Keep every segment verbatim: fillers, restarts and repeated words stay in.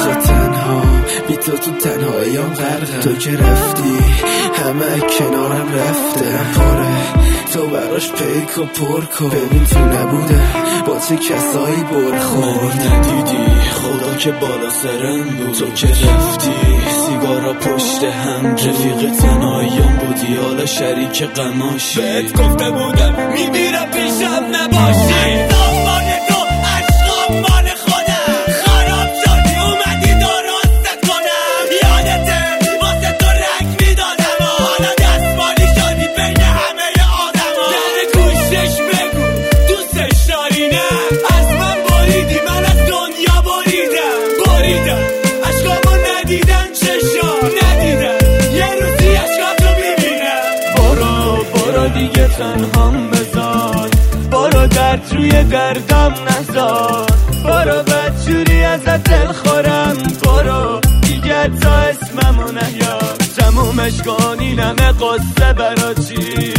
خود تنها بی تو تو تنهاییام غرقم. تو که رفتی همه کنارم رفتم پاره، تو براش پیک و پر کن. ببین تو نبوده با چه کسایی برخورد. ندیدی خدا که بالا سرم بود، تو که رفتی سیگارا پشت هم. رفیق تنهاییام بودی حالا شریک غماشی. بهت گفته بودم میمیرم پیشم نباشی. زمان تو عشقم مال خودم، خراب شدی اومدی درستت کنم. یادته واسه تو رنگ میدادم، حالا دستمالی شدی بین همه آدم ها. در گوشش بگو دوستش داری نه، از من بریدی من از دنیا بریدم بریدم. عشقامو ندیدن چشا ندیدن، یه روزی عشقاتو میبینم. برو برو دیگه تنهام بذار، برو درد روی دردم نذار. برو بدجوری ازت دل خورم، برو دیگه تا اسممو نیار. تمومش کنی نمه قصه برا چی،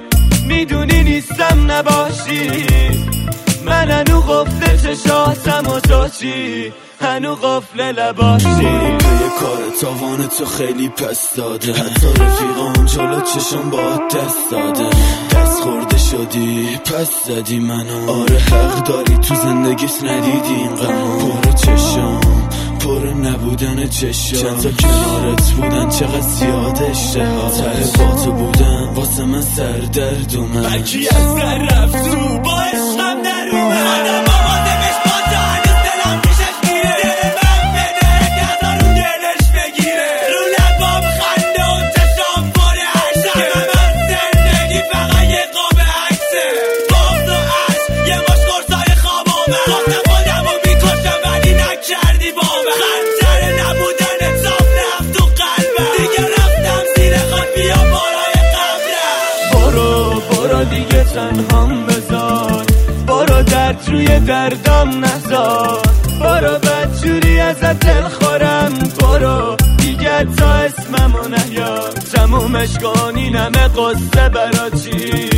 میدونی نیستم نباشی. من هنو قفل چشاتم و تو چی، هنو قفل لباشی. توی کار تاوان تو خیلی پس داده، حتی رفیقان جلو چشم با دست داده. دست خورده شدی پس زدی منو، آره حق داری تو زندگیت ندیدی این غمو. پر چشم پر نبودن چشم، چند تا کنارت بودن چقدر زیاد اشتها. ته با تو بودن واسه من سردرد اومد. برکی از در رفت رو با عشقم در اومد. آدم آمادمش با تا هنوز دلم پیشش میره. دل من بده که ازارون دلش بگیره. رو لبام خنده و چشام پر عشق، که من از زندگی فقط یه قاب عکسه. باز و عشق یه ماش قرصای خوابامه. خواستم خودمو میکشم ولی نکردی بابه. خنجر نبودن صاف رفت تو قلبم، دیگه رفتم زیر خاک بیا بالای قبرم. برو برو دیگه تنهام بذار، برو درد روی دردم نذار. برو بدجوری ازت دل خورم، برو دیگه تا اسممو نیار. تمومش کنی نمه قصه برا چی،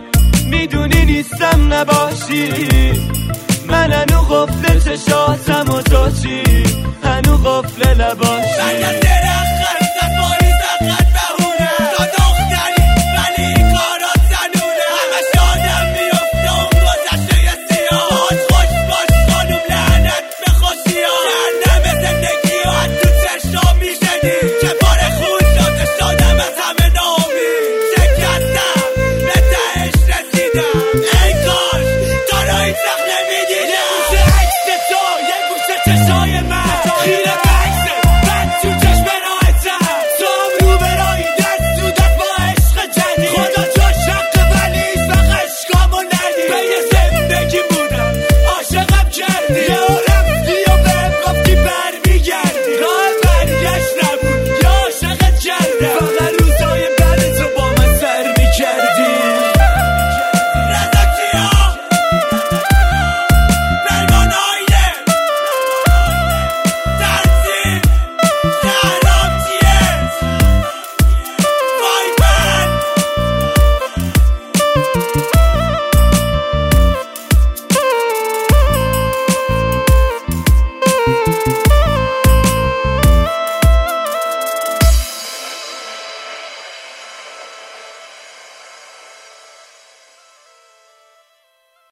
میدونی نیستم نباشی. من هنو قفل چشاتم و تو چی، هنو قفل لباشی. من درخت